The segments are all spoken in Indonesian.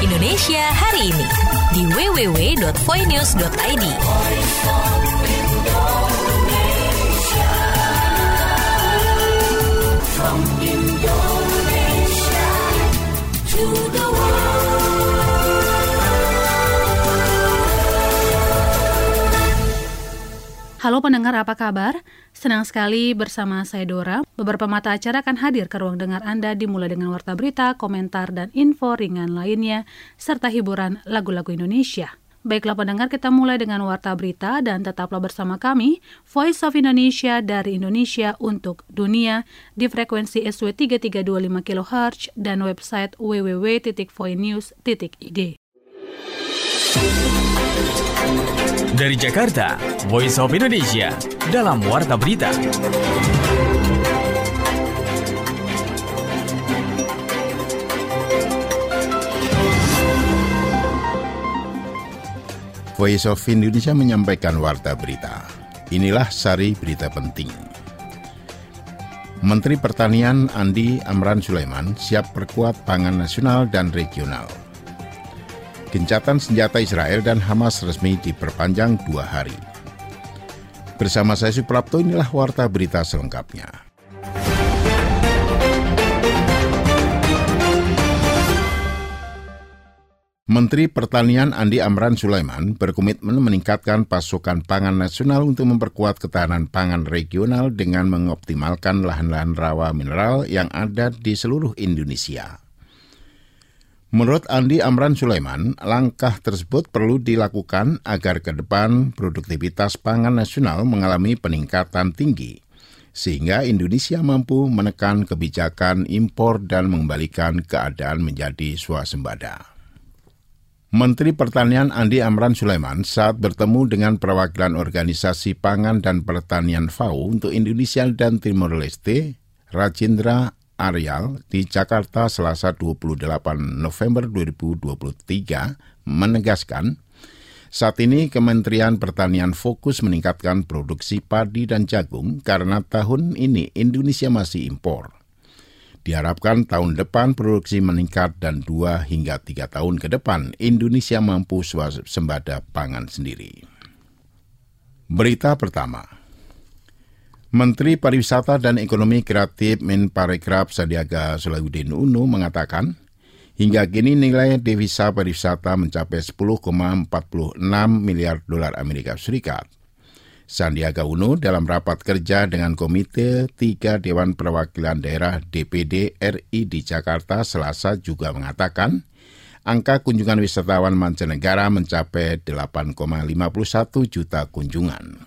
Indonesia hari ini di www.voinews.id. From Indonesia to the world. Halo pendengar, apa kabar? Senang sekali bersama saya Dora. Beberapa mata acara akan hadir ke ruang dengar Anda dimulai dengan warta berita, komentar, dan info ringan lainnya, serta hiburan lagu-lagu Indonesia. Baiklah pendengar, kita mulai dengan warta berita dan tetaplah bersama kami, Voice of Indonesia dari Indonesia untuk dunia di frekuensi SW 3325 kHz dan website www.voinews.id. Dari Jakarta, Voice of Indonesia dalam warta berita. Voice of Indonesia menyampaikan warta berita. Inilah sari berita penting. Menteri Pertanian Andi Amran Sulaiman siap perkuat pangan nasional dan regional. Gencatan senjata Israel dan Hamas resmi diperpanjang 2 hari. Bersama saya Suprapto, inilah warta berita selengkapnya. Menteri Pertanian Andi Amran Sulaiman berkomitmen meningkatkan pasokan pangan nasional untuk memperkuat ketahanan pangan regional dengan mengoptimalkan lahan-lahan rawa mineral yang ada di seluruh Indonesia. Menurut Andi Amran Sulaiman, langkah tersebut perlu dilakukan agar ke depan produktivitas pangan nasional mengalami peningkatan tinggi, sehingga Indonesia mampu menekan kebijakan impor dan mengembalikan keadaan menjadi swasembada. Menteri Pertanian Andi Amran Sulaiman saat bertemu dengan perwakilan Organisasi Pangan dan Pertanian FAO untuk Indonesia dan Timor Leste, Rajendra Aryal, di Jakarta Selasa 28 November 2023 menegaskan, saat ini Kementerian Pertanian fokus meningkatkan produksi padi dan jagung karena tahun ini Indonesia masih impor. Diharapkan tahun depan produksi meningkat dan 2 hingga 3 tahun ke depan Indonesia mampu swasembada pangan sendiri. Berita pertama. Menteri Pariwisata dan Ekonomi Kreatif Menparekraf Sandiaga Salahuddin Uno mengatakan, hingga kini nilai devisa pariwisata mencapai 10,46 miliar dolar Amerika Serikat. Sandiaga Uno dalam rapat kerja dengan Komite 3 Dewan Perwakilan Daerah DPD RI di Jakarta Selasa juga mengatakan, angka kunjungan wisatawan mancanegara mencapai 8,51 juta kunjungan.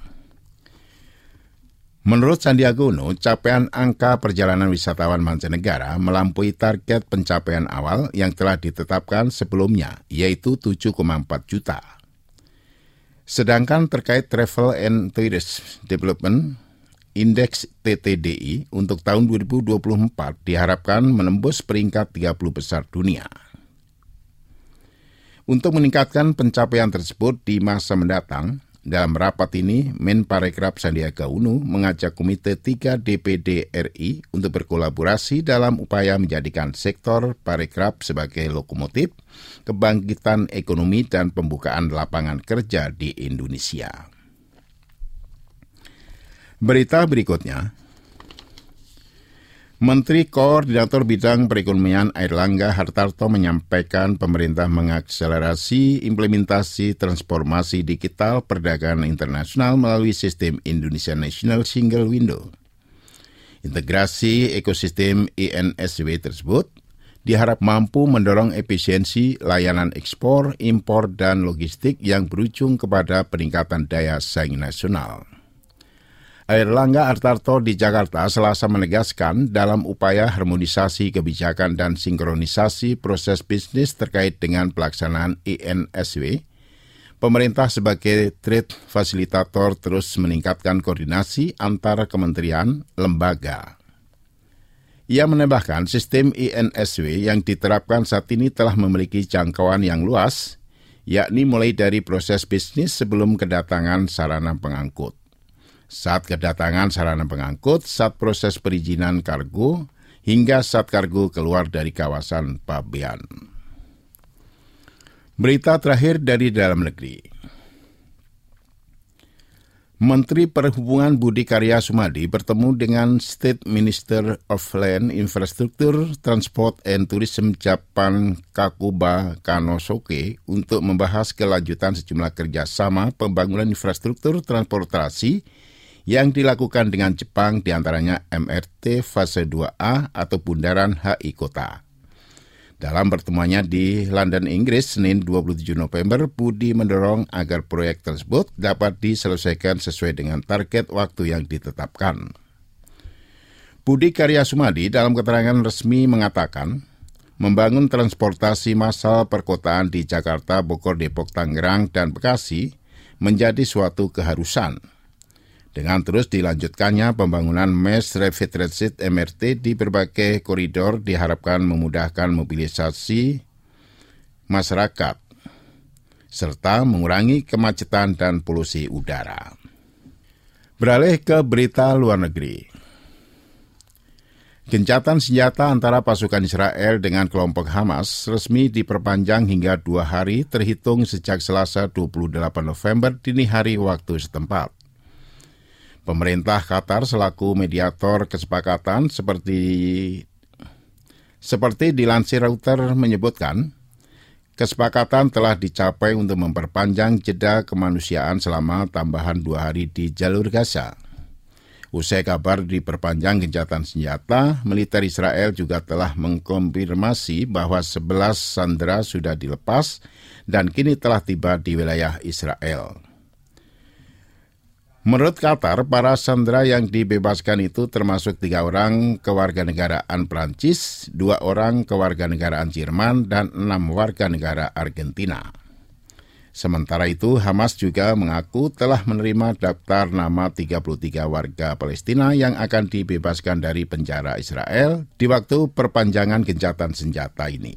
Menurut Sandiaga Uno, capaian angka perjalanan wisatawan mancanegara melampaui target pencapaian awal yang telah ditetapkan sebelumnya, yaitu 7,4 juta. Sedangkan terkait Travel and Tourism Development Index TTDI untuk tahun 2024 diharapkan menembus peringkat 30 besar dunia. Untuk meningkatkan pencapaian tersebut di masa mendatang, dalam rapat ini, Menparekraf Sandiaga Uno mengajak Komite 3 DPD RI untuk berkolaborasi dalam upaya menjadikan sektor parekraf sebagai lokomotif kebangkitan ekonomi dan pembukaan lapangan kerja di Indonesia. Berita berikutnya. Menteri Koordinator Bidang Perekonomian Airlangga Hartarto menyampaikan pemerintah mengakselerasi implementasi transformasi digital perdagangan internasional melalui sistem Indonesia National Single Window. Integrasi ekosistem INSW tersebut diharap mampu mendorong efisiensi layanan ekspor, impor, dan logistik yang berujung kepada peningkatan daya saing nasional. Airlangga Hartarto di Jakarta Selasa menegaskan dalam upaya harmonisasi kebijakan dan sinkronisasi proses bisnis terkait dengan pelaksanaan INSW, pemerintah sebagai trade facilitator terus meningkatkan koordinasi antar kementerian, lembaga. Ia menambahkan sistem INSW yang diterapkan saat ini telah memiliki jangkauan yang luas, yakni mulai dari proses bisnis sebelum kedatangan sarana pengangkut. Saat kedatangan sarana pengangkut, saat proses perizinan kargo, hingga saat kargo keluar dari kawasan pabean. Berita terakhir dari dalam negeri. Menteri Perhubungan Budi Karya Sumadi bertemu dengan State Minister of Land, Infrastructure, Transport and Tourism Jepang Kakuba Kanosuke untuk membahas kelanjutan sejumlah kerjasama pembangunan infrastruktur transportasi yang dilakukan dengan Jepang, diantaranya MRT Fase 2A atau Bundaran HI Kota. Dalam pertemuannya di London, Inggris, Senin 27 November, Budi mendorong agar proyek tersebut dapat diselesaikan sesuai dengan target waktu yang ditetapkan. Budi Karya Sumadi dalam keterangan resmi mengatakan, membangun transportasi massal perkotaan di Jakarta, Bogor, Depok, Tangerang, dan Bekasi menjadi suatu keharusan. Dengan terus dilanjutkannya pembangunan Mass Rapid Transit MRT di berbagai koridor diharapkan memudahkan mobilisasi masyarakat, serta mengurangi kemacetan dan polusi udara. Beralih ke berita luar negeri. Gencatan senjata antara pasukan Israel dengan kelompok Hamas resmi diperpanjang hingga 2 hari terhitung sejak Selasa 28 November dini hari waktu setempat. Pemerintah Qatar selaku mediator kesepakatan seperti dilansir Reuters menyebutkan, kesepakatan telah dicapai untuk memperpanjang jeda kemanusiaan selama tambahan 2 hari di jalur Gaza. Usai kabar diperpanjang gencatan senjata, militer Israel juga telah mengkonfirmasi bahwa 11 sandera sudah dilepas dan kini telah tiba di wilayah Israel. Menurut Qatar, para sandera yang dibebaskan itu termasuk 3 orang kewarganegaraan Prancis, 2 orang kewarganegaraan Jerman, dan 6 warga negara Argentina. Sementara itu, Hamas juga mengaku telah menerima daftar nama 33 warga Palestina yang akan dibebaskan dari penjara Israel di waktu perpanjangan gencatan senjata ini.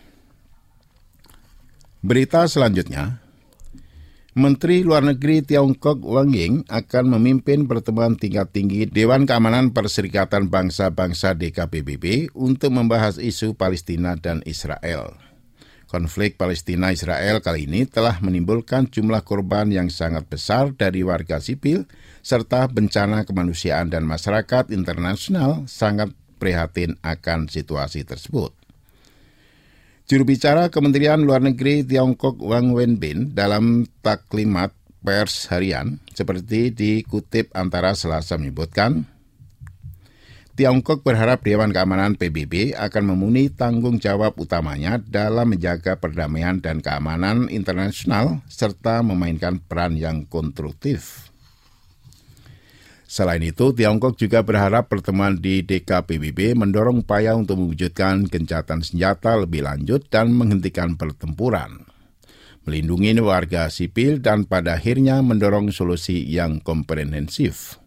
Berita selanjutnya. Menteri Luar Negeri Tiongkok Wang Yi akan memimpin pertemuan tingkat tinggi Dewan Keamanan Perserikatan Bangsa-Bangsa DKPBB untuk membahas isu Palestina dan Israel. Konflik Palestina-Israel kali ini telah menimbulkan jumlah korban yang sangat besar dari warga sipil, serta bencana kemanusiaan dan masyarakat internasional sangat prihatin akan situasi tersebut. Juru bicara Kementerian Luar Negeri Tiongkok Wang Wenbin dalam taklimat pers harian seperti dikutip Antara Selasa menyebutkan, Tiongkok berharap Dewan Keamanan PBB akan memenuhi tanggung jawab utamanya dalam menjaga perdamaian dan keamanan internasional serta memainkan peran yang konstruktif. Selain itu, Tiongkok juga berharap pertemuan di DKPBB mendorong upaya untuk mewujudkan gencatan senjata lebih lanjut dan menghentikan pertempuran, melindungi warga sipil, dan pada akhirnya mendorong solusi yang komprehensif,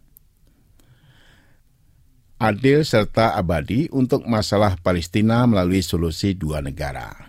adil serta abadi untuk masalah Palestina melalui solusi 2 negara.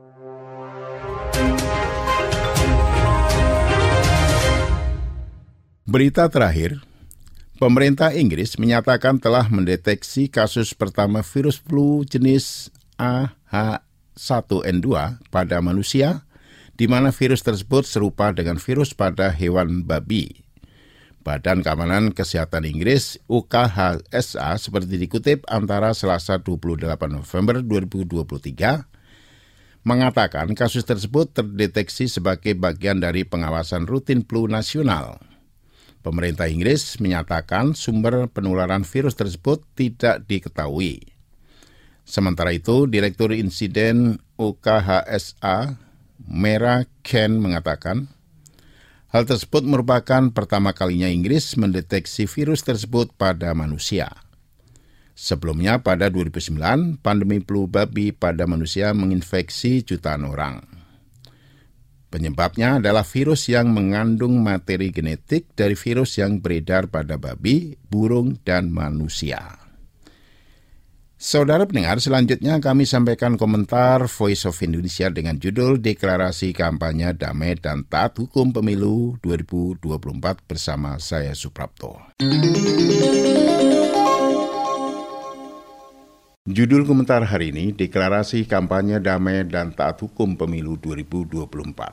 Berita terakhir. Pemerintah Inggris menyatakan telah mendeteksi kasus pertama virus flu jenis AH1N2 pada manusia, di mana virus tersebut serupa dengan virus pada hewan babi. Badan Keamanan Kesehatan Inggris UKHSA seperti dikutip Antara Selasa 28 November 2023, mengatakan kasus tersebut terdeteksi sebagai bagian dari pengawasan rutin flu nasional. Pemerintah Inggris menyatakan sumber penularan virus tersebut tidak diketahui. Sementara itu, Direktur Insiden UKHSA, Mera Ken, mengatakan hal tersebut merupakan pertama kalinya Inggris mendeteksi virus tersebut pada manusia. Sebelumnya, pada 2009, pandemi flu babi pada manusia menginfeksi jutaan orang. Penyebabnya adalah virus yang mengandung materi genetik dari virus yang beredar pada babi, burung, dan manusia. Saudara pendengar, selanjutnya kami sampaikan komentar Voice of Indonesia dengan judul Deklarasi Kampanye Damai dan Taat Hukum Pemilu 2024 bersama saya Suprapto. Judul komentar hari ini, Deklarasi Kampanye Damai dan Taat Hukum Pemilu 2024.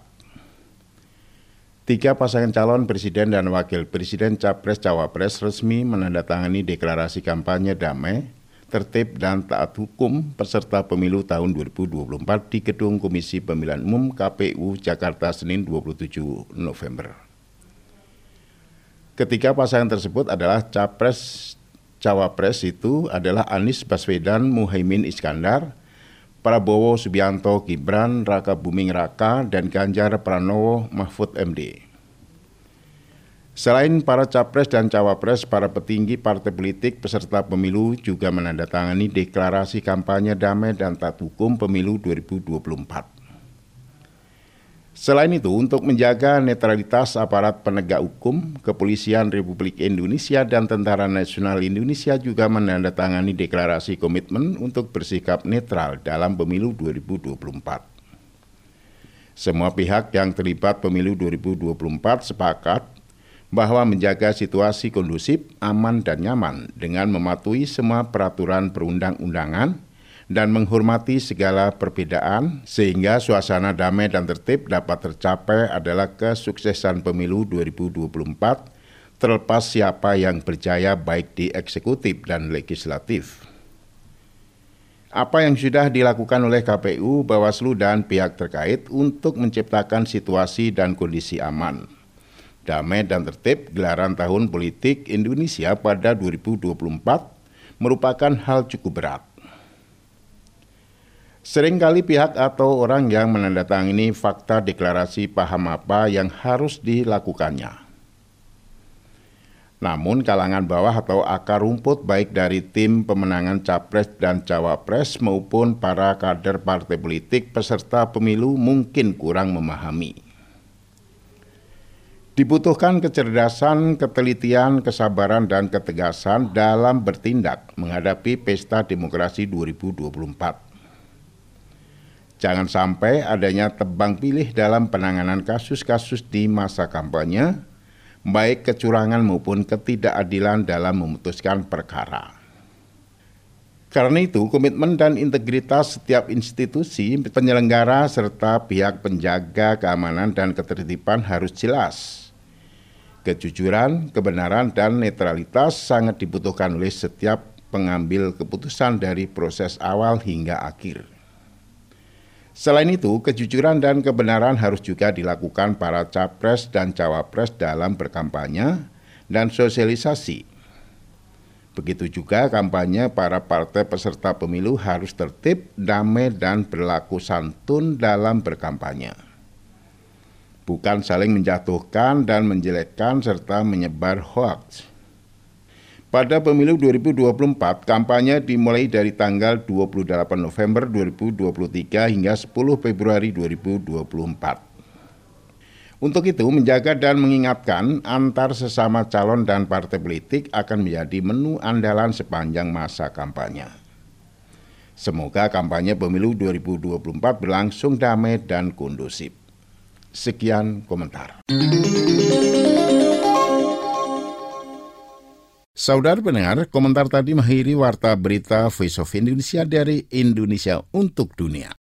3 pasangan calon presiden dan wakil presiden Capres-Cawapres resmi menandatangani deklarasi kampanye damai, tertib dan taat hukum peserta pemilu tahun 2024 di Gedung Komisi Pemilihan Umum KPU Jakarta Senin 27 November. Ketiga pasangan tersebut adalah Capres-Cawapres itu adalah Anies Baswedan Muhaimin Iskandar, Prabowo Subianto Gibran Raka Buming Raka, dan Ganjar Pranowo Mahfud MD. Selain para capres dan cawapres, para petinggi partai politik peserta pemilu juga menandatangani deklarasi kampanye damai dan taat hukum pemilu 2024. Selain itu, untuk menjaga netralitas aparat penegak hukum, Kepolisian Republik Indonesia dan Tentara Nasional Indonesia juga menandatangani deklarasi komitmen untuk bersikap netral dalam pemilu 2024. Semua pihak yang terlibat pemilu 2024 sepakat bahwa menjaga situasi kondusif, aman dan nyaman dengan mematuhi semua peraturan perundang-undangan dan menghormati segala perbedaan sehingga suasana damai dan tertib dapat tercapai adalah kesuksesan pemilu 2024 terlepas siapa yang berjaya baik di eksekutif dan legislatif. Apa yang sudah dilakukan oleh KPU, Bawaslu dan pihak terkait untuk menciptakan situasi dan kondisi aman, damai dan tertib gelaran tahun politik Indonesia pada 2024 merupakan hal cukup berat. Seringkali pihak atau orang yang menandatangani fakta deklarasi paham apa yang harus dilakukannya. Namun kalangan bawah atau akar rumput baik dari tim pemenangan capres dan cawapres maupun para kader partai politik peserta pemilu mungkin kurang memahami. Dibutuhkan kecerdasan, ketelitian, kesabaran, dan ketegasan dalam bertindak menghadapi pesta demokrasi 2024. Jangan sampai adanya tebang pilih dalam penanganan kasus-kasus di masa kampanye, baik kecurangan maupun ketidakadilan dalam memutuskan perkara. Karena itu, komitmen dan integritas setiap institusi, penyelenggara, serta pihak penjaga keamanan dan ketertiban harus jelas. Kejujuran, kebenaran, dan netralitas sangat dibutuhkan oleh setiap pengambil keputusan dari proses awal hingga akhir. Selain itu, kejujuran dan kebenaran harus juga dilakukan para capres dan cawapres dalam berkampanye dan sosialisasi. Begitu juga kampanye para partai peserta pemilu harus tertib, damai, dan berlaku santun dalam berkampanye. Bukan saling menjatuhkan dan menjelekkan serta menyebar hoaks. Pada pemilu 2024, kampanye dimulai dari tanggal 28 November 2023 hingga 10 Februari 2024. Untuk itu, menjaga dan mengingatkan antar sesama calon dan partai politik akan menjadi menu andalan sepanjang masa kampanye. Semoga kampanye pemilu 2024 berlangsung damai dan kondusif. Sekian komentar. Saudara pendengar, komentar tadi mengakhiri Warta Berita Voice of Indonesia dari Indonesia untuk Dunia.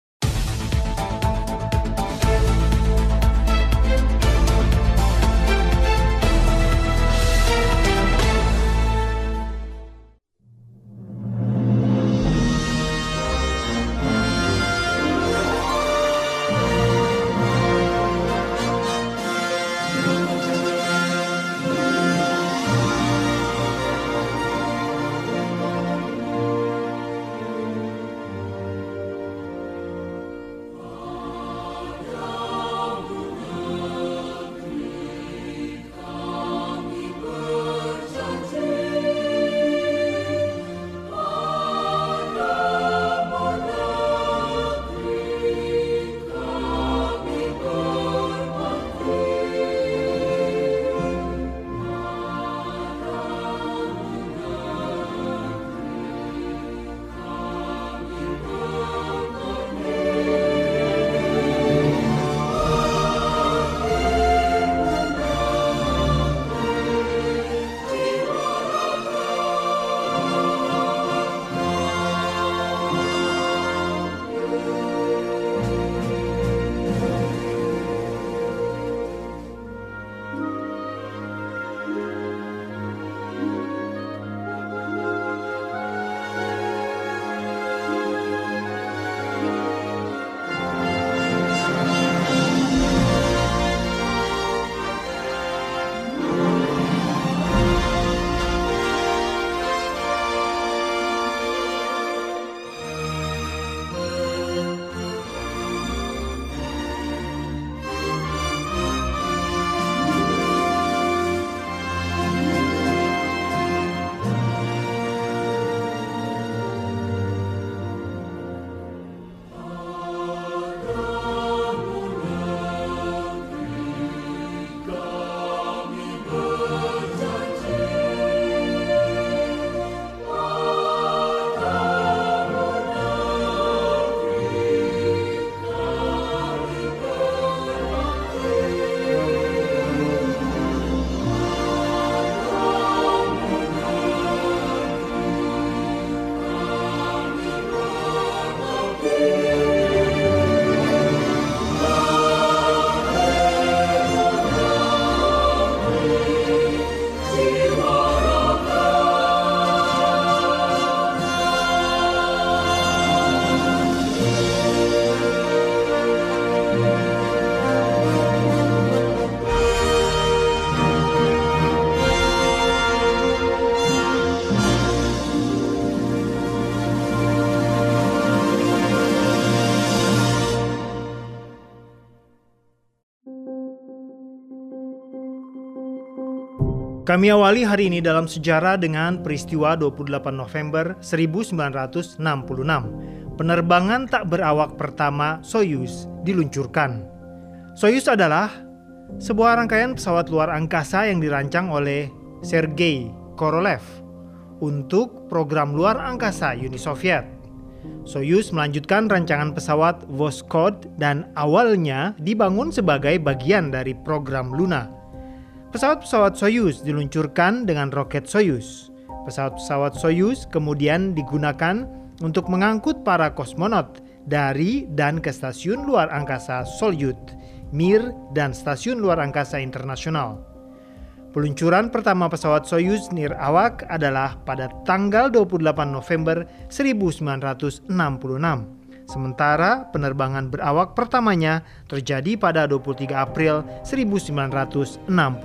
Kami awali hari ini dalam sejarah dengan peristiwa 28 November 1966. Penerbangan tak berawak pertama Soyuz diluncurkan. Soyuz adalah sebuah rangkaian pesawat luar angkasa yang dirancang oleh Sergei Korolev untuk program luar angkasa Uni Soviet. Soyuz melanjutkan rancangan pesawat Voskhod dan awalnya dibangun sebagai bagian dari program Luna. Pesawat-pesawat Soyuz diluncurkan dengan roket Soyuz. Pesawat-pesawat Soyuz kemudian digunakan untuk mengangkut para kosmonot dari dan ke stasiun luar angkasa Solyut, Mir, dan stasiun luar angkasa internasional. Peluncuran pertama pesawat Soyuz nirawak adalah pada tanggal 28 November 1966. Sementara penerbangan berawak pertamanya terjadi pada 23 April 1967.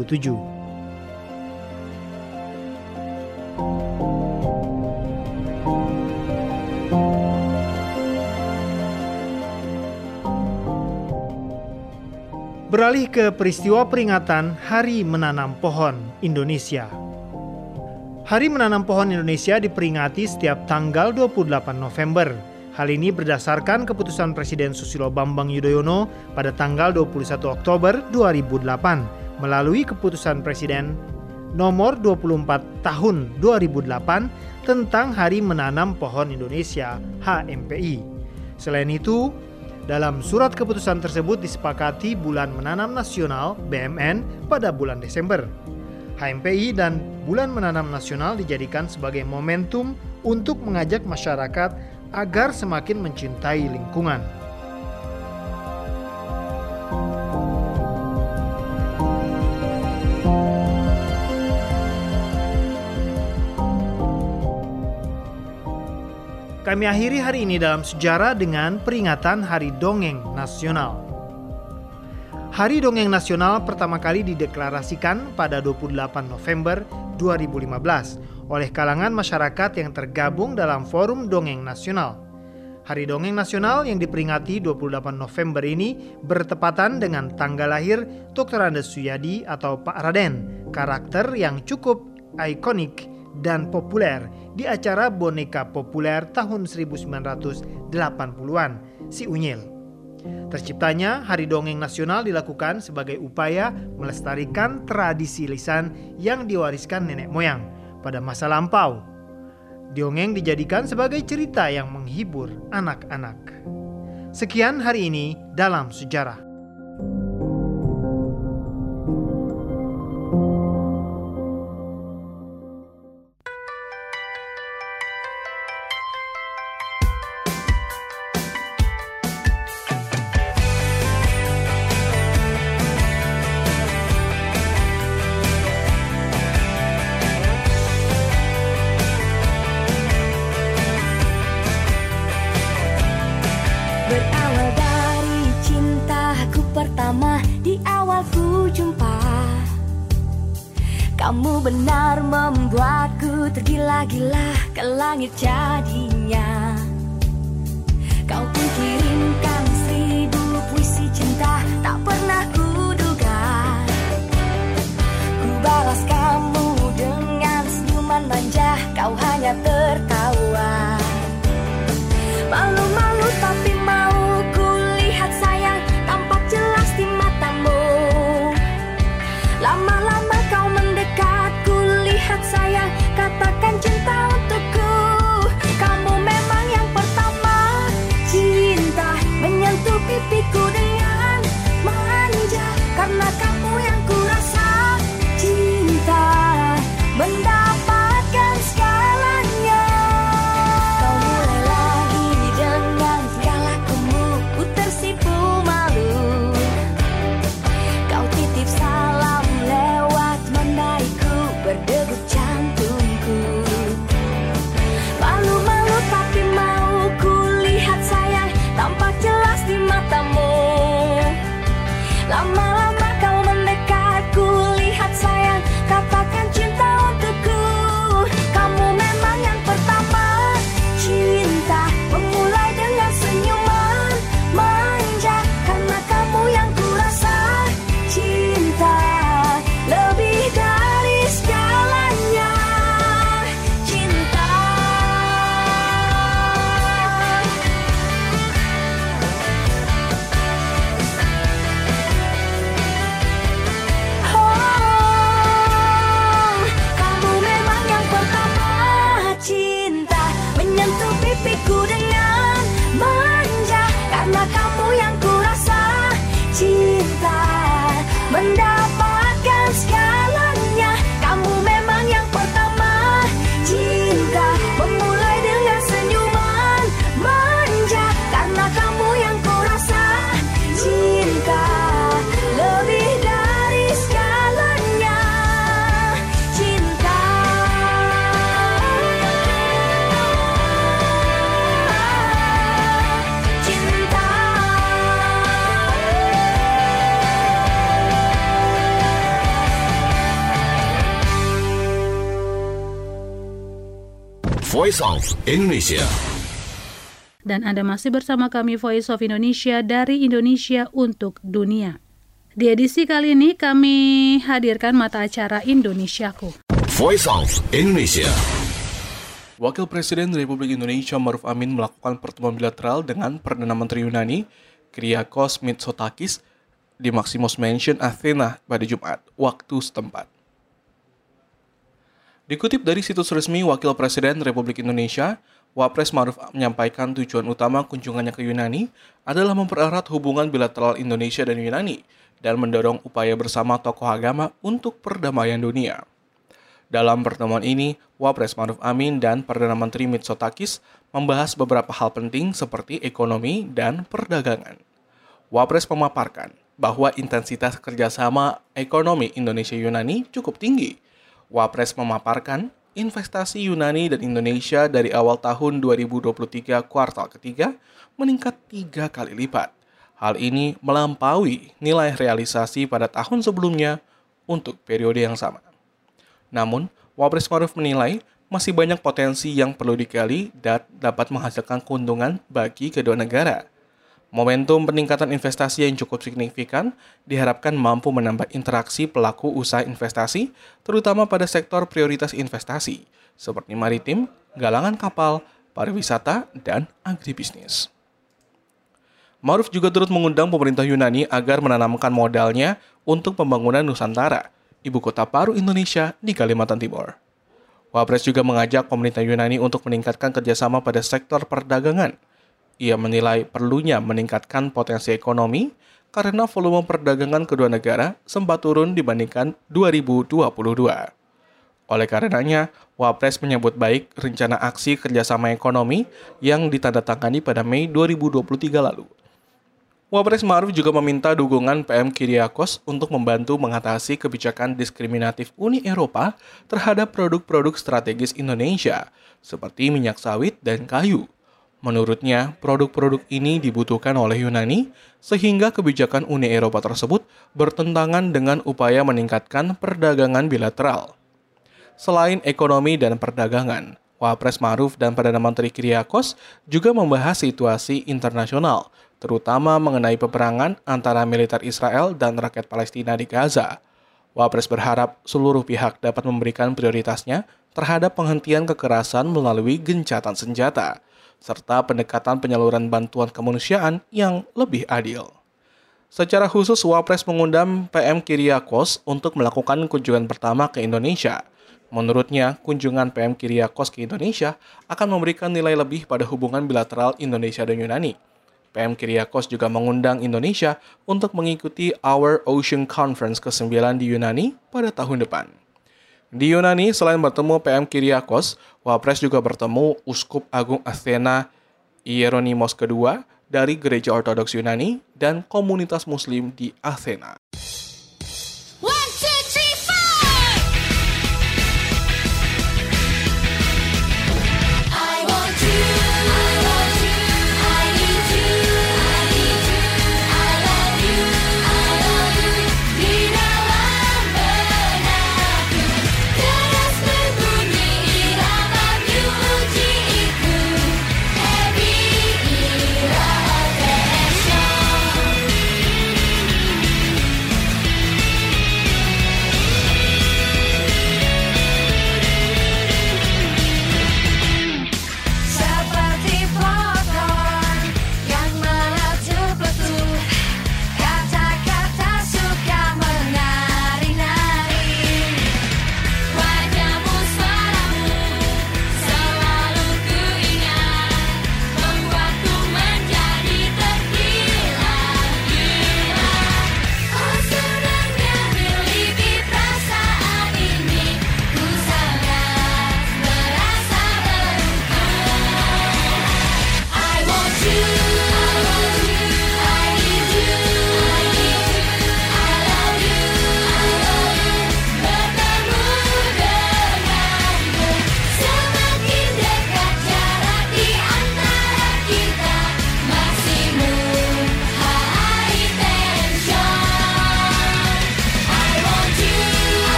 Beralih ke peristiwa peringatan Hari Menanam Pohon Indonesia. Hari Menanam Pohon Indonesia diperingati setiap tanggal 28 November. Hal ini berdasarkan keputusan Presiden Susilo Bambang Yudhoyono pada tanggal 21 Oktober 2008 melalui keputusan Presiden nomor 24 tahun 2008 tentang Hari Menanam Pohon Indonesia HMPI. Selain itu, dalam surat keputusan tersebut disepakati Bulan Menanam Nasional BMN pada bulan Desember. HMPI dan Bulan Menanam Nasional dijadikan sebagai momentum untuk mengajak masyarakat agar semakin mencintai lingkungan. Kami akhiri hari ini dalam sejarah dengan peringatan Hari Dongeng Nasional. Hari Dongeng Nasional pertama kali dideklarasikan pada 28 November 2015 oleh kalangan masyarakat yang tergabung dalam Forum Dongeng Nasional. Hari Dongeng Nasional yang diperingati 28 November ini bertepatan dengan tanggal lahir Dr. Andes Suyadi atau Pak Raden, karakter yang cukup ikonik dan populer di acara boneka populer tahun 1980-an, Si Unyil. Terciptanya Hari Dongeng Nasional dilakukan sebagai upaya melestarikan tradisi lisan yang diwariskan nenek moyang pada masa lampau. Dongeng dijadikan sebagai cerita yang menghibur anak-anak. Sekian hari ini dalam sejarah. Berawal dari cintaku pertama di awal ku jumpa, kamu benar membuatku tergila-gila ke langit jadinya. Kau pun kirimkan 1000 puisi cinta tak pernah kuduga. Ku balas kamu dengan senyuman manja, kau hanya tertawa. Malu-malu tapi mau kulihat sayang, tampak jelas di matamu. Lama-lama kau mendekat, kulihat sayang, katakan cinta untukku. Kamu memang yang pertama, cinta menyentuh pipiku dengan manja. Karena kamu yang kurasa, cinta mendapatkan segalanya. Kau mulai lagi dengan tingkah lakumu, ku tersipu malu. Kau titip salam lewat mandaiku, berdegup jantungku. Malu-malu tapi mau kulihat sayang, tampak jelas di matamu. Lama-lama kau mendekat, kulihat sayang, katakan cinta untukku. Kamu memang yang pertama, cinta memulai dengan senyuman manja. Karena kamu yang kurasa, cinta lebih dari segalanya. kamu yang kurasa. Cinta mendapatkan segalanya, kamu memang yang pertama. Cinta memulai dengan senyuman manja, karena kamu yang kurasa. Cinta lebih dari segalanya. Cinta, cinta. Voice of Indonesia. Dan Anda masih bersama kami Voice of Indonesia dari Indonesia untuk dunia. Di edisi kali ini kami hadirkan mata acara Indonesiaku. Voice of Indonesia. Wakil Presiden Republik Indonesia Maruf Amin melakukan pertemuan bilateral dengan Perdana Menteri Yunani Kyriakos Mitsotakis di Maximus Mansion Athena pada Jumat, waktu setempat. Dikutip dari situs resmi Wakil Presiden Republik Indonesia, Wapres Maruf menyampaikan tujuan utama kunjungannya ke Yunani adalah mempererat hubungan bilateral Indonesia dan Yunani dan mendorong upaya bersama tokoh agama untuk perdamaian dunia. Dalam pertemuan ini, Wapres Maruf Amin dan Perdana Menteri Mitsotakis membahas beberapa hal penting seperti ekonomi dan perdagangan. Wapres memaparkan bahwa intensitas kerjasama ekonomi Indonesia-Yunani cukup tinggi. Wapres memaparkan investasi Yunani dan Indonesia dari awal tahun 2023 kuartal ketiga meningkat 3 kali lipat. Hal ini melampaui nilai realisasi pada tahun sebelumnya untuk periode yang sama. Namun, Wapres Maruf menilai masih banyak potensi yang perlu digali dan dapat menghasilkan keuntungan bagi kedua negara. Momentum peningkatan investasi yang cukup signifikan diharapkan mampu menambah interaksi pelaku usaha investasi, terutama pada sektor prioritas investasi, seperti maritim, galangan kapal, pariwisata, dan agribisnis. Maruf juga turut mengundang pemerintah Yunani agar menanamkan modalnya untuk pembangunan Nusantara, ibu kota baru Indonesia di Kalimantan Timur. Wapres juga mengajak pemerintah Yunani untuk meningkatkan kerjasama pada sektor perdagangan. Ia menilai perlunya meningkatkan potensi ekonomi karena volume perdagangan kedua negara sempat turun dibandingkan 2022. Oleh karenanya, Wapres menyambut baik rencana aksi kerjasama ekonomi yang ditandatangani pada Mei 2023 lalu. Wapres Maruf juga meminta dukungan PM Kyriakos untuk membantu mengatasi kebijakan diskriminatif Uni Eropa terhadap produk-produk strategis Indonesia, seperti minyak sawit dan kayu. Menurutnya, produk-produk ini dibutuhkan oleh Yunani, sehingga kebijakan Uni Eropa tersebut bertentangan dengan upaya meningkatkan perdagangan bilateral. Selain ekonomi dan perdagangan, Wapres Maruf dan Perdana Menteri Kyriakos juga membahas situasi internasional, terutama mengenai peperangan antara militer Israel dan rakyat Palestina di Gaza. Wapres berharap seluruh pihak dapat memberikan prioritasnya terhadap penghentian kekerasan melalui gencatan senjata, serta pendekatan penyaluran bantuan kemanusiaan yang lebih adil. Secara khusus, Wapres mengundang PM Kyriakos untuk melakukan kunjungan pertama ke Indonesia. Menurutnya, kunjungan PM Kyriakos ke Indonesia akan memberikan nilai lebih pada hubungan bilateral Indonesia dan Yunani. PM Kyriakos juga mengundang Indonesia untuk mengikuti Our Ocean Conference ke-9 di Yunani pada tahun depan. Di Yunani, selain bertemu PM Kyriakos, Wapres juga bertemu Uskup Agung Athena Hieronymos II dari Gereja Ortodoks Yunani dan komunitas Muslim di Athena.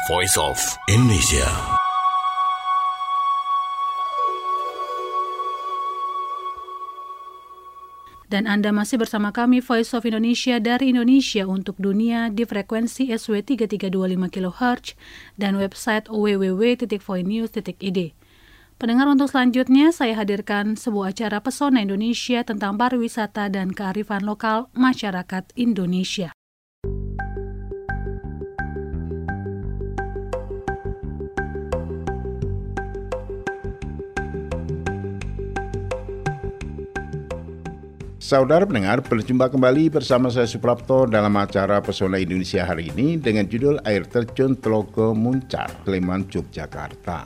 Voice of Indonesia. Dan Anda masih bersama kami Voice of Indonesia dari Indonesia untuk dunia di frekuensi SW 3325 kHz dan website www.voinews.id. Pendengar, untuk selanjutnya saya hadirkan sebuah acara Pesona Indonesia tentang pariwisata dan kearifan lokal masyarakat Indonesia. Saudara pendengar, berjumpa kembali bersama saya Suprapto dalam acara Pesona Indonesia hari ini dengan judul Air Terjun Telaga Muncar, Sleman, Yogyakarta.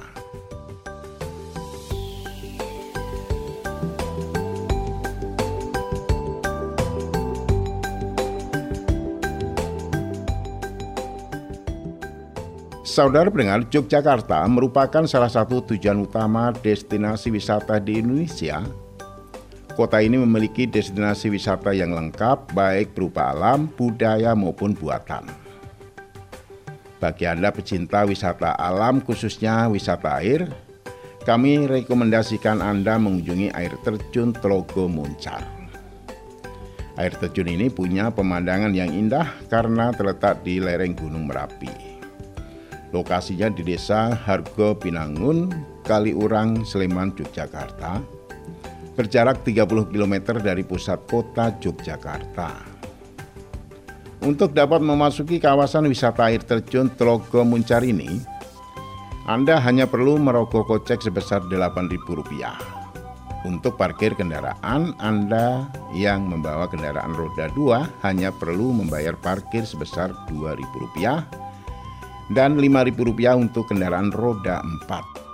Saudara pendengar, Yogyakarta merupakan salah satu tujuan utama destinasi wisata di Indonesia. Kota ini memiliki destinasi wisata yang lengkap, baik berupa alam, budaya, maupun buatan. Bagi Anda pecinta wisata alam, khususnya wisata air, kami rekomendasikan Anda mengunjungi air terjun Telaga Muncar. Air terjun ini punya pemandangan yang indah karena terletak di lereng Gunung Merapi. Lokasinya di Desa Hargo Pinangun, Kaliurang, Sleman, Yogyakarta, berjarak 30 km dari pusat kota Yogyakarta. Untuk dapat memasuki kawasan wisata air terjun Telaga Muncar ini, Anda hanya perlu merogoh kocek sebesar Rp8.000. Untuk parkir kendaraan, Anda yang membawa kendaraan roda 2 hanya perlu membayar parkir sebesar Rp2.000 dan Rp5.000 untuk kendaraan roda 4.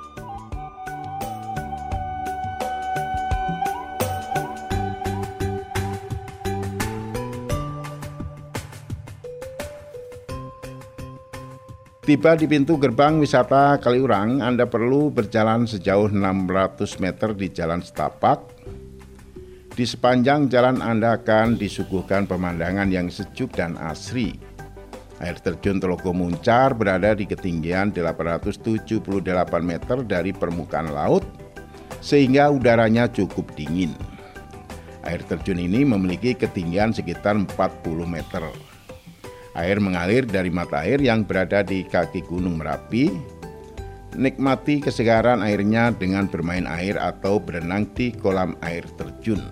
Tiba di pintu gerbang wisata Kaliurang, Anda perlu berjalan sejauh 600 meter di jalan setapak. Di sepanjang jalan Anda akan disuguhkan pemandangan yang sejuk dan asri. Air terjun Telaga Muncar berada di ketinggian 878 meter dari permukaan laut, sehingga udaranya cukup dingin. Air terjun ini memiliki ketinggian sekitar 40 meter. Air mengalir dari mata air yang berada di kaki Gunung Merapi. Nikmati kesegaran airnya dengan bermain air atau berenang di kolam air terjun.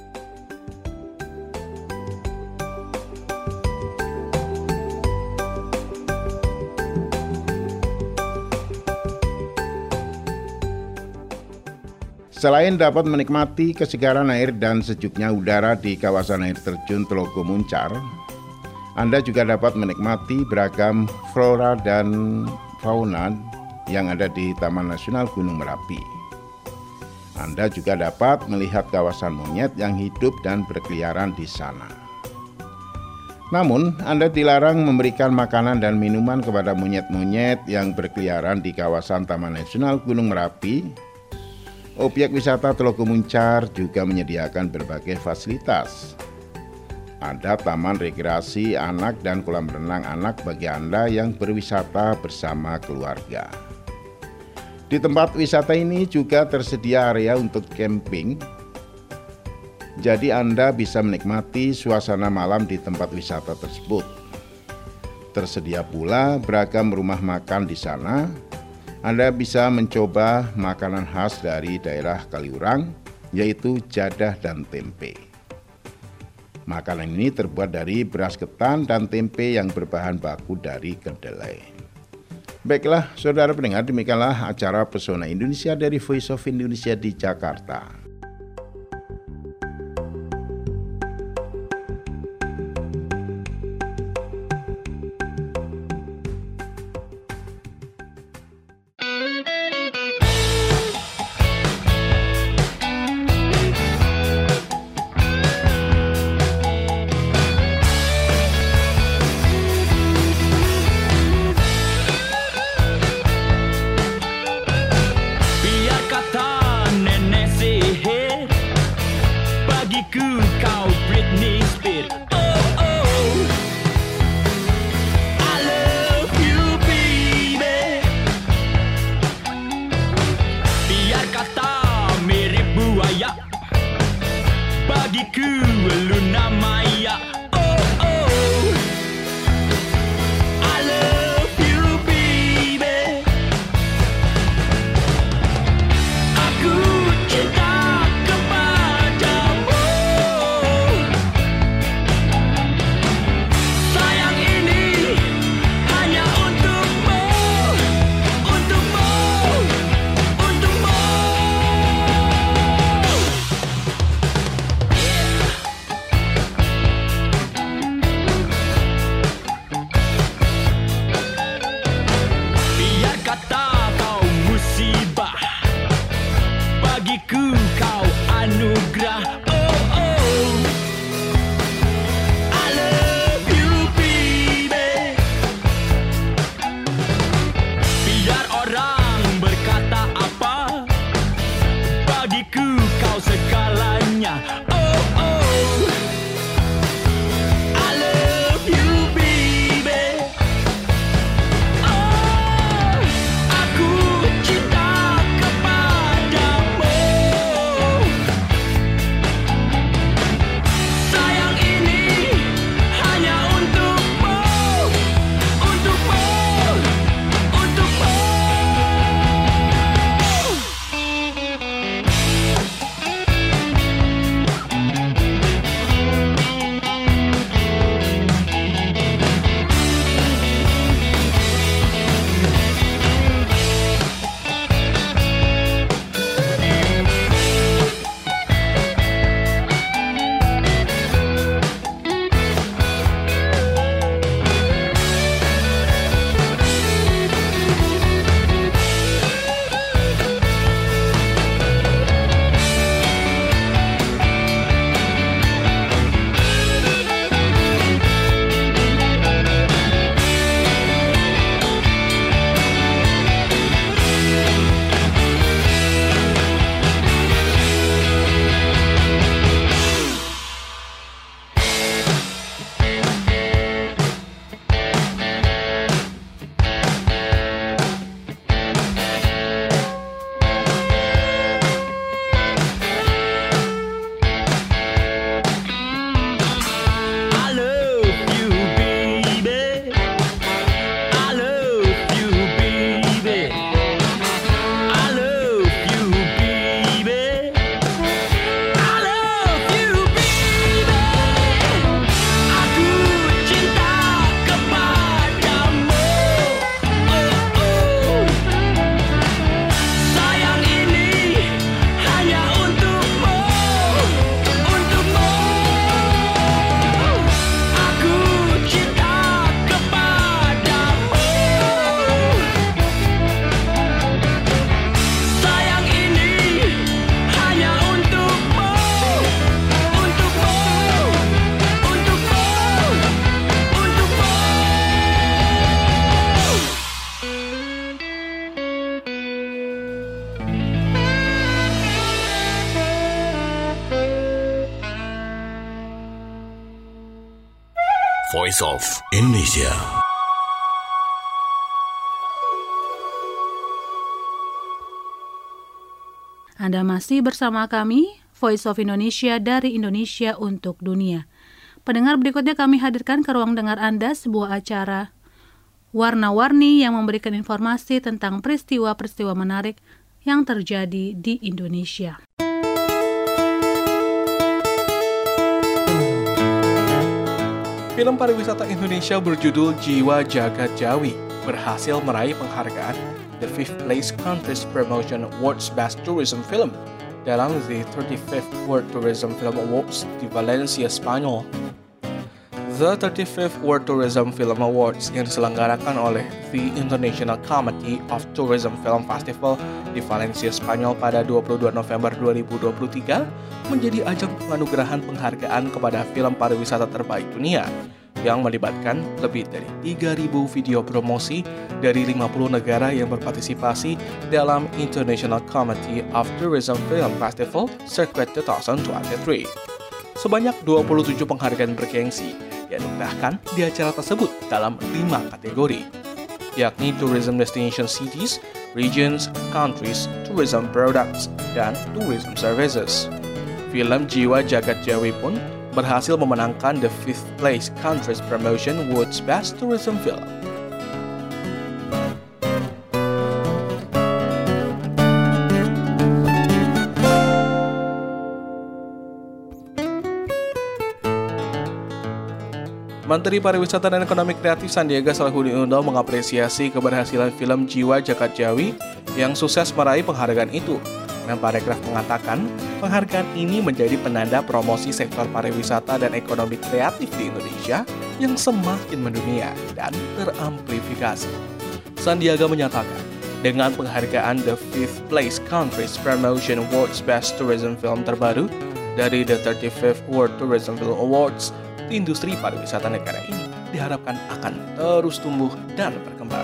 Selain dapat menikmati kesegaran air dan sejuknya udara di kawasan air terjun Telaga Muncar, Anda juga dapat menikmati beragam flora dan fauna yang ada di Taman Nasional Gunung Merapi. Anda juga dapat melihat kawasan monyet yang hidup dan berkeliaran di sana. Namun, Anda dilarang memberikan makanan dan minuman kepada monyet-monyet yang berkeliaran di kawasan Taman Nasional Gunung Merapi. Objek wisata Telaga Muncar juga menyediakan berbagai fasilitas. Ada taman rekreasi anak dan kolam renang anak bagi Anda yang berwisata bersama keluarga. Di tempat wisata ini juga tersedia area untuk camping. Jadi Anda bisa menikmati suasana malam di tempat wisata tersebut. Tersedia pula beragam rumah makan di sana. Anda bisa mencoba makanan khas dari daerah Kaliurang, yaitu jadah dan tempe. Makanan ini terbuat dari beras ketan dan tempe yang berbahan baku dari kedelai. Baiklah, saudara pendengar, demikianlah acara Pesona Indonesia dari Voice of Indonesia di Jakarta. Biar kata nenek sihir bagiku Luna Maya. Oh oh, I love you baby. Aku cinta kepadamu. Sayang ini hanya untukmu, untukmu, untukmu. Biar kata kau musibah, bagiku kau anugerah. Oh oh, I love you baby. Biar orang berkata apa, bagiku kau segalanya. Oh oh, I love you baby. Oh, aku cinta kepadamu. Sayang ini hanya untukmu, untukmu, untukmu. I love you baby. I love you baby. I love you baby. I love you baby. Aku cinta kepadamu. Oh oh, sayang ini hanya untukmu, untukmu. Aku cinta kepadamu. Sayang ini hanya untukmu, untukmu, untukmu, untukmu. Voice of Indonesia. Anda masih bersama kami, Voice of Indonesia dari Indonesia untuk Dunia. Pendengar, berikutnya kami hadirkan ke ruang dengar Anda sebuah acara warna-warni yang memberikan informasi tentang peristiwa-peristiwa menarik yang terjadi di Indonesia. Film pariwisata Indonesia berjudul Jiwa Jagat Jawi berhasil meraih penghargaan The Fifth Place Countries Promotion Awards Best Tourism Film dalam The 35th World Tourism Film Awards di Valencia, Spanyol. The 35th World Tourism Film Awards yang diselenggarakan oleh The International Committee of Tourism Film Festival di Valencia, Spanyol pada 22 November 2023 menjadi ajang penganugerahan penghargaan kepada film pariwisata terbaik dunia yang melibatkan lebih dari 3.000 video promosi dari 50 negara yang berpartisipasi dalam International Committee of Tourism Film Festival Circuit 2023. Sebanyak 27 penghargaan bergengsi dianugerahkan di acara tersebut dalam 5 kategori, yakni Tourism Destination Cities, Regions, Countries, Tourism Products, dan Tourism Services. Film Jiwa Jagat Jawi pun berhasil memenangkan the 5th place Countries Promotion Awards Best Tourism Film. Menteri Pariwisata dan Ekonomi Kreatif Sandiaga Salahuddin Uno mengapresiasi keberhasilan film Jiwa Jagat Jawi yang sukses meraih penghargaan itu. Menparekraf mengatakan, penghargaan ini menjadi penanda promosi sektor pariwisata dan ekonomi kreatif di Indonesia yang semakin mendunia dan teramplifikasi. Sandiaga menyatakan, dengan penghargaan the 5th place Countries Promotion Awards Best Tourism Film terbaru dari the 35th World Tourism Film Awards, industri pariwisata negara ini diharapkan akan terus tumbuh dan berkembang.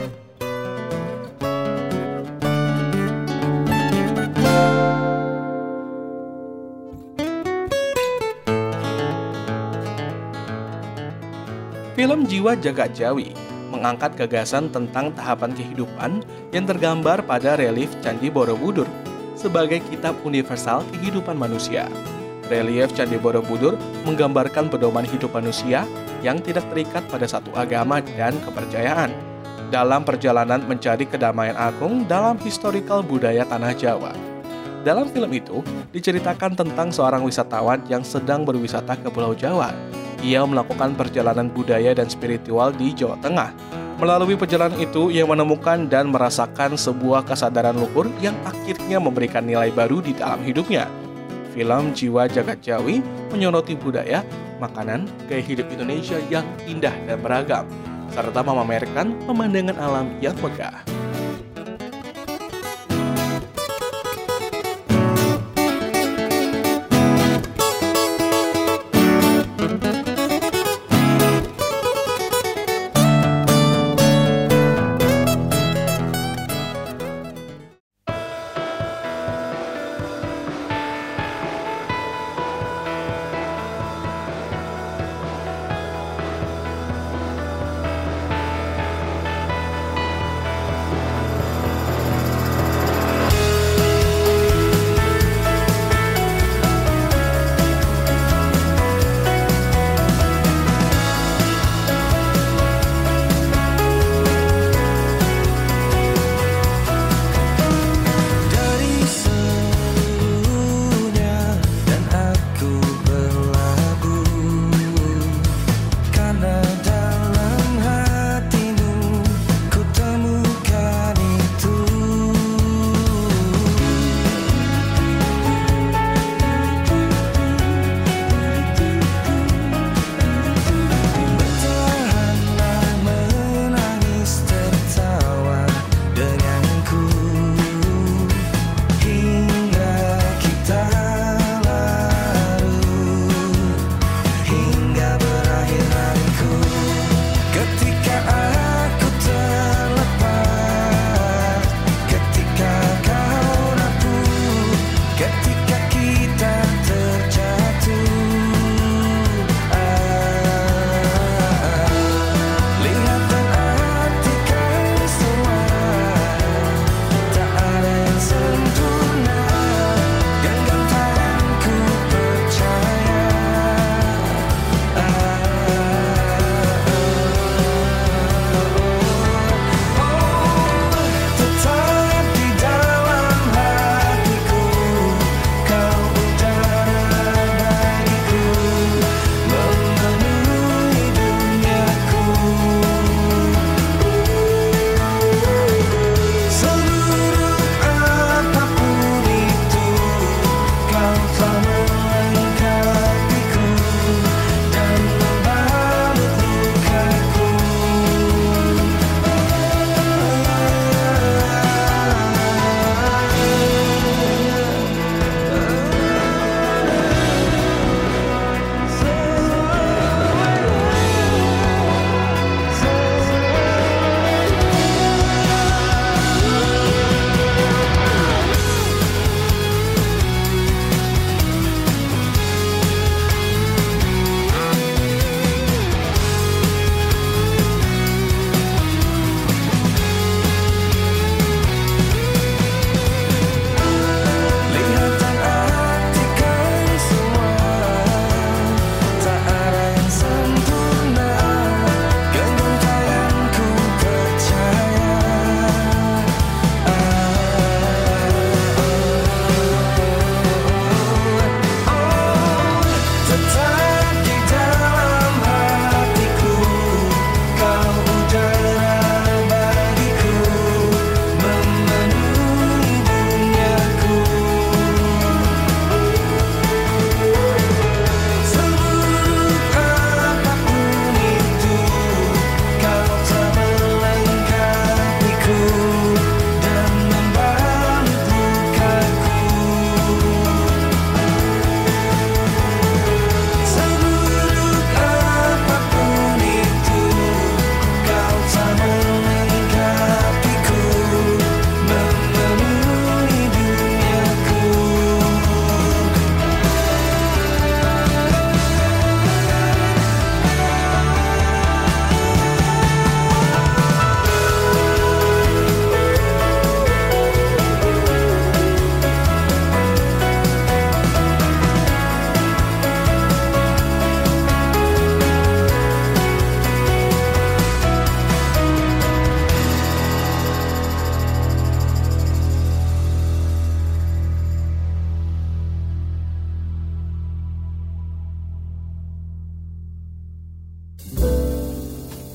Film Jiwa Jagat Jawi mengangkat gagasan tentang tahapan kehidupan yang tergambar pada relief Candi Borobudur sebagai kitab universal kehidupan manusia. Relief Candi Borobudur menggambarkan pedoman hidup manusia yang tidak terikat pada satu agama dan kepercayaan dalam perjalanan mencari kedamaian agung dalam historical budaya tanah Jawa. Dalam film itu, diceritakan tentang seorang wisatawan yang sedang berwisata ke Pulau Jawa. Ia melakukan perjalanan budaya dan spiritual di Jawa Tengah. Melalui perjalanan itu, ia menemukan dan merasakan sebuah kesadaran luhur yang akhirnya memberikan nilai baru di dalam hidupnya. Film Jiwa Jagat Jawi menyoroti budaya, makanan, gaya hidup Indonesia yang indah dan beragam, serta memamerkan pemandangan alam yang megah.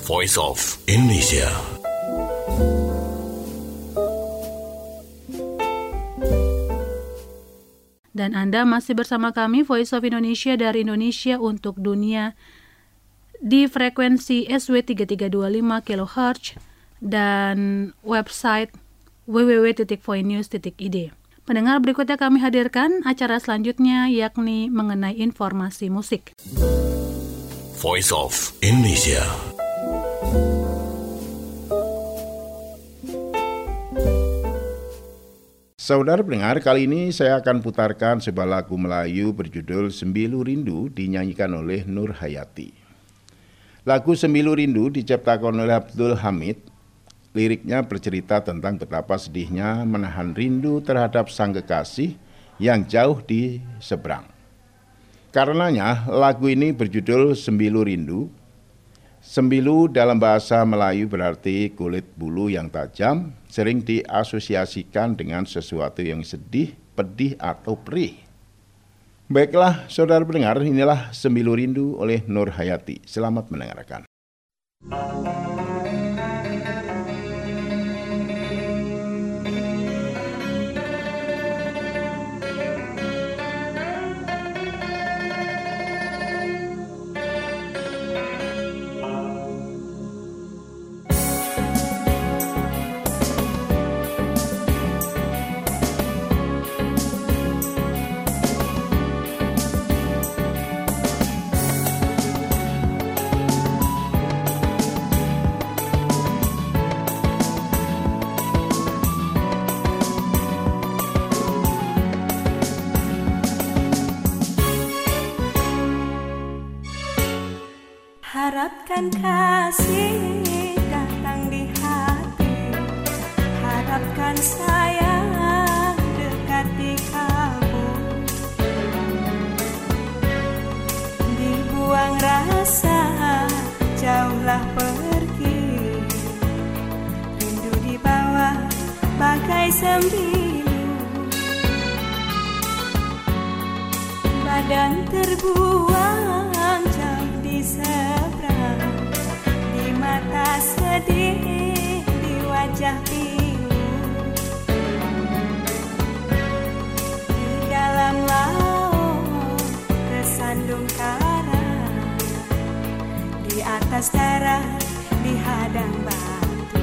Voice of Indonesia. Dan Anda masih bersama kami, Voice of Indonesia dari Indonesia untuk dunia, di frekuensi SW 3325 kHz dan website www.voinews.id. Pendengar, berikutnya kami hadirkan acara selanjutnya, yakni mengenai informasi musik. Voice of Indonesia. Saudara pendengar, kali ini saya akan putarkan sebuah lagu Melayu berjudul Sembilu Rindu dinyanyikan oleh Nur Hayati. Lagu Sembilu Rindu diciptakan oleh Abdul Hamid. Liriknya bercerita tentang betapa sedihnya menahan rindu terhadap sang kekasih yang jauh di seberang. Karenanya lagu ini berjudul Sembilu Rindu. Sembilu dalam bahasa Melayu berarti kulit bulu yang tajam, sering diasosiasikan dengan sesuatu yang sedih, pedih, atau perih. Baiklah, saudara pendengar, inilah Sembilu Rindu oleh Nur Hayati. Selamat mendengarkan. Harapkan kasih datang di hati, harapkan sayang dekat di kalbu. Dibuang rasa, jauhlah pergi, rindu dibawa bagai sembilu. Badan terbuang jauh di seberang, di mata sedih, di wajah pilu. Di dalam laut tersandung karang, di atas darah dihadang batu.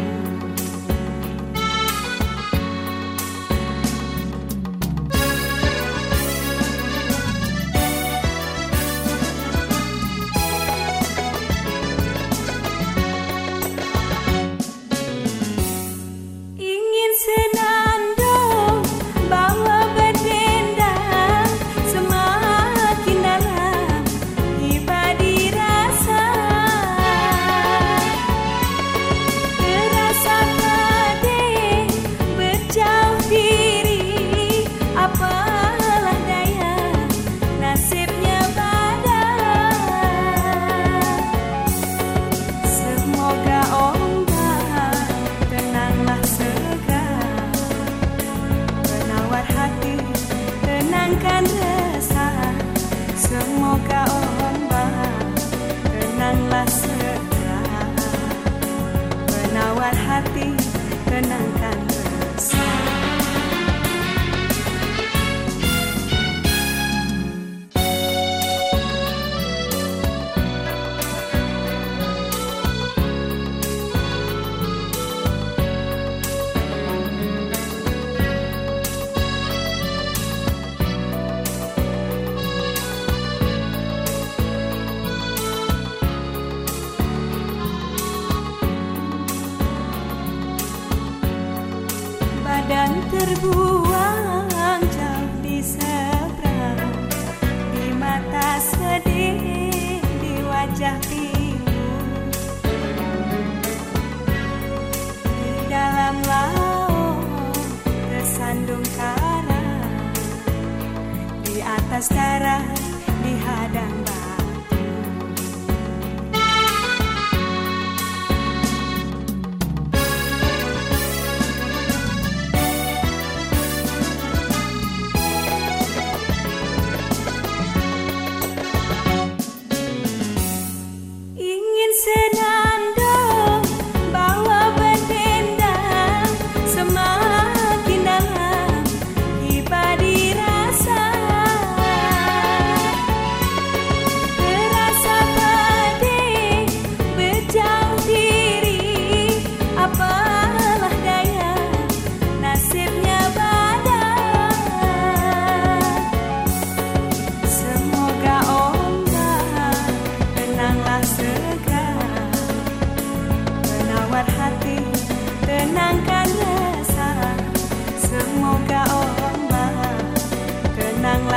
Dan terbuang jauh di seberang, di mata sedih, di wajah pilu. Di dalam laut tersandung karang, di atas darah dihadang batu. Senandung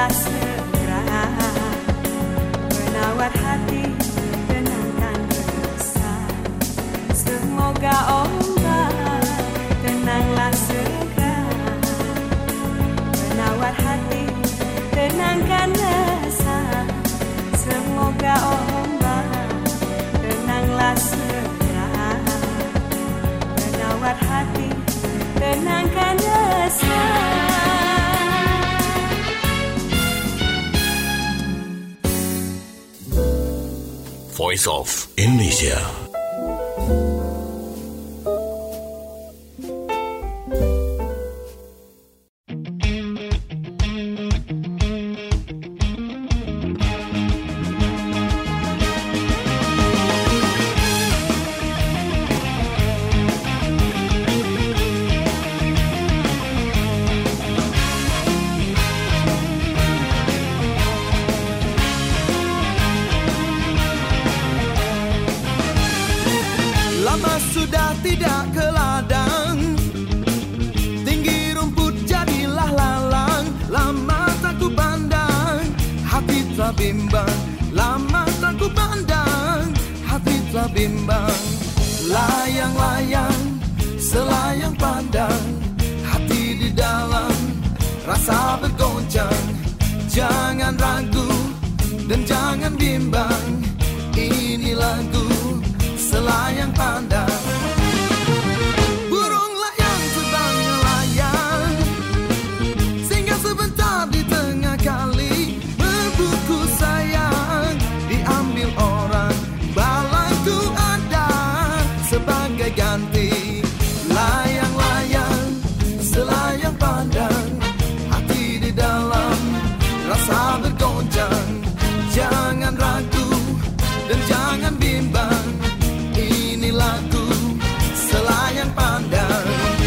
tenanglah segera, penawar hati tenangkan resah. Semoga ombak tenanglah segera, penawar hati tenangkan resah. Semoga ombak tenanglah segera, penawar hati tenangkan resah. Voice of Indonesia. Lama sudah tidak ke ladang, tinggi rumput jadilah lalang. Lama tak ku pandang, hati telah bimbang. Lama tak ku pandang, hati telah bimbang. Layang-layang, selayang pandang, hati di dalam rasa bergoncang. Jangan ragu dan jangan bimbang, ini lagu selayang pandang. Burung layang terbang melayang, singgah sebentar di tengah kali. Berbuku sayang diambil orang, balaiku ada sebagai ganti. Layang-layang, selayang pandang, hati di dalam rasa bergoncang. Jangan ragu dan jangan bimbang, ini lagu selayang pandang.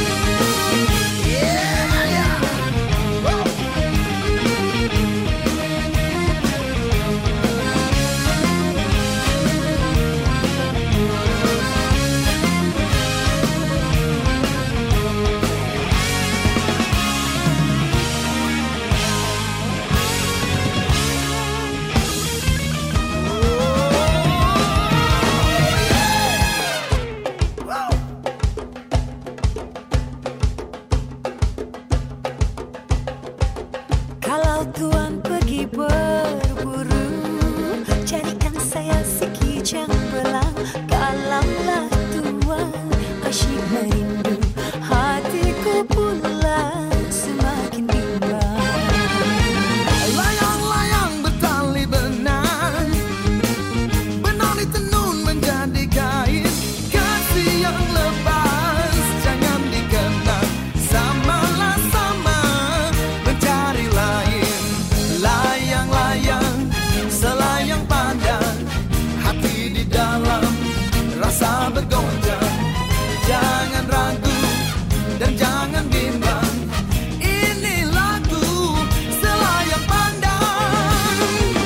Kalau tuan pergi berburu, carikan saya sekijang belang. Kalaulah tuan asyik merindu, hatiku pula semakin bimbang. Layang-layang bertali benang, benang ditenun menjadi kain. Kasih yang lepas jangan dikenang, samalah sama mencari lain. Layang-layang, selayang pandang, hati di dalam rasa bergoncang. Jangan ragu dan jangan bimbang, ini lagu selayang pandang.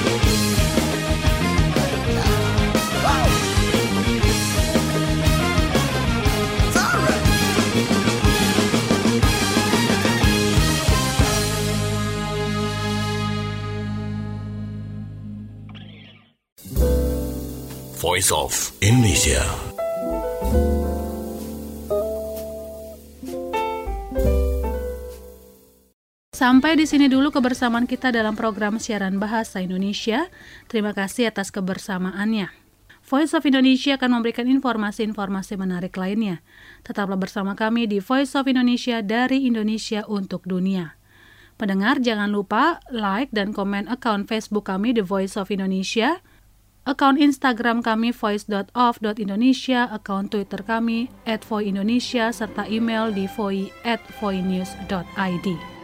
Wow. Alright. Voice of Indonesia. Sampai di sini dulu kebersamaan kita dalam program siaran Bahasa Indonesia. Terima kasih atas kebersamaannya. Voice of Indonesia akan memberikan informasi-informasi menarik lainnya. Tetaplah bersama kami di Voice of Indonesia, dari Indonesia untuk dunia. Pendengar, jangan lupa like dan komen akun Facebook kami The Voice of Indonesia, akun Instagram kami voice.of.indonesia, akun Twitter kami @voindonesia, serta email di voi@voinews.id.